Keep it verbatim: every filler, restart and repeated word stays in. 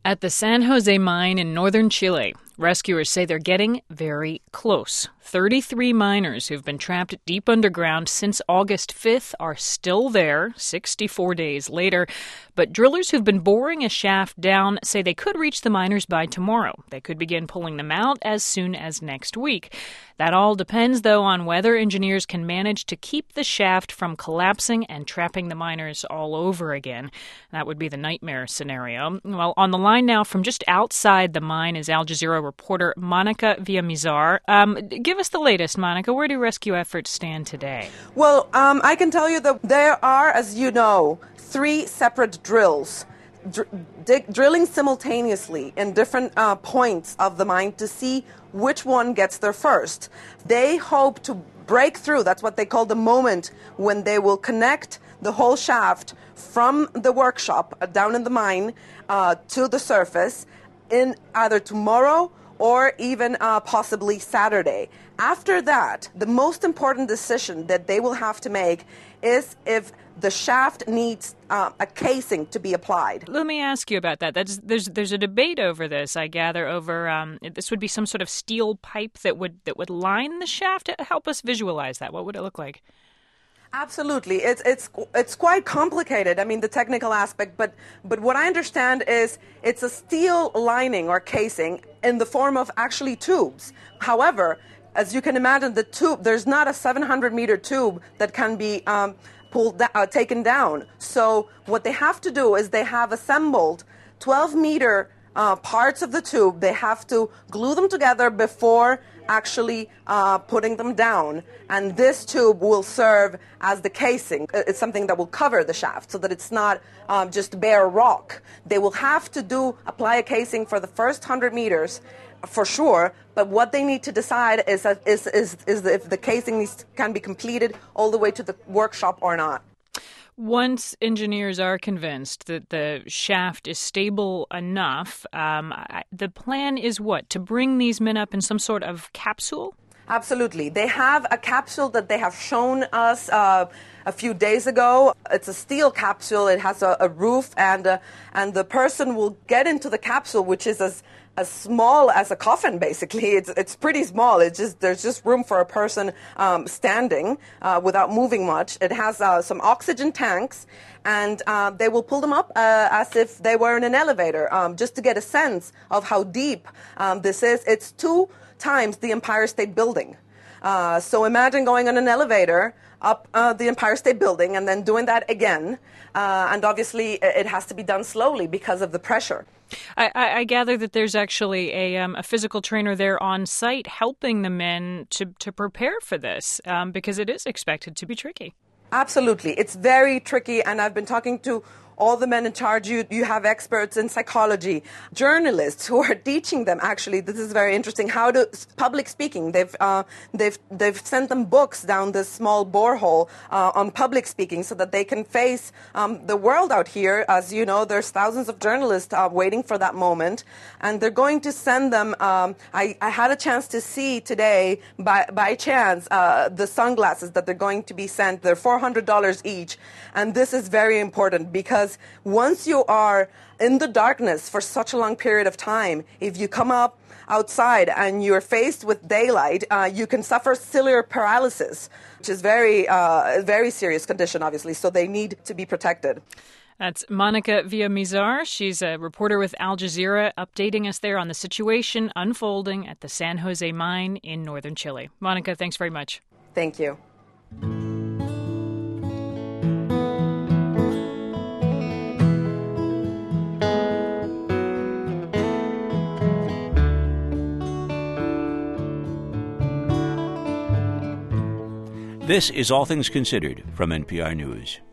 At the San Jose mine in northern Chile, rescuers say they're getting very close. thirty-three miners who've been trapped deep underground since August fifth are still there, sixty-four days later. But drillers who've been boring a shaft down say they could reach the miners by tomorrow. They could begin pulling them out as soon as next week. That all depends, though, on whether engineers can manage to keep the shaft from collapsing and trapping the miners all over again. That would be the nightmare scenario. Well, on the line now from just outside the mine is Al Jazeera reporter Monica Villamizar. Um, give us the latest, Monica. Where do rescue efforts stand today? Well, um, I can tell you that there are, as you know, three separate drills. Dr- dig- drilling simultaneously in different uh, points of the mine to see which one gets there first. They hope to break through. That's what they call the moment when they will connect the whole shaft from the workshop uh, down in the mine uh, to the surface in either tomorrow or even uh, possibly Saturday. After that, the most important decision that they will have to make is if the shaft needs uh, a casing to be applied. Let me ask you about that. That's, there's there's a debate over this, I gather, over um, this would be some sort of steel pipe that would that would line the shaft. Help us visualize that. What would it look like? Absolutely. It's it's it's quite complicated. I mean, the technical aspect, but but what I understand is it's a steel lining or casing in the form of actually tubes. However, as you can imagine, the tube, there's not a seven hundred meter tube that can be um, pulled, uh, taken down. So what they have to do is they have assembled twelve meter uh, parts of the tube. They have to glue them together before actually uh, putting them down. And this tube will serve as the casing. It's something that will cover the shaft so that it's not um, just bare rock. They will have to do apply a casing for the first one hundred meters for sure, but what they need to decide is that is is, is if the casing needs, can be completed all the way to the workshop or not. Once engineers are convinced that the shaft is stable enough, um, I, the plan is what? To bring these men up in some sort of capsule? Absolutely. They have a capsule that they have shown us uh, a few days ago. It's a steel capsule. It has a, a roof, and uh, and the person will get into the capsule, which is as as small as a coffin, basically. It's it's pretty small. It's just there's just room for a person um, standing uh, without moving much. It has uh, some oxygen tanks, and uh, they will pull them up uh, as if they were in an elevator, um, just to get a sense of how deep um, this is. It's two times the Empire State Building. Uh, so imagine going on an elevator up uh, the Empire State Building and then doing that again. Uh, and obviously it has to be done slowly because of the pressure. I, I, I gather that there's actually a, um, a physical trainer there on site helping the men to, to prepare for this um, because it is expected to be tricky. Absolutely. It's very tricky, and I've been talking to all the men in charge. You, you have experts in psychology, journalists who are teaching them. Actually, this is very interesting. How to public speaking. They've uh, they've they've sent them books down this small borehole uh, on public speaking, so that they can face um, the world out here. As you know, there's thousands of journalists uh, waiting for that moment, and they're going to send them. Um, I, I had a chance to see today, by by chance, uh, the sunglasses that they're going to be sent. They're four hundred dollars each, and this is very important because once you are in the darkness for such a long period of time, if you come up outside and you're faced with daylight, uh, you can suffer ciliary paralysis, which is very, uh, a very serious condition, obviously, so they need to be protected. That's Monica Villamizar. She's a reporter with Al Jazeera, updating us there on the situation unfolding at the San Jose mine in northern Chile. Monica, thanks very much. Thank you. This is All Things Considered from N P R News.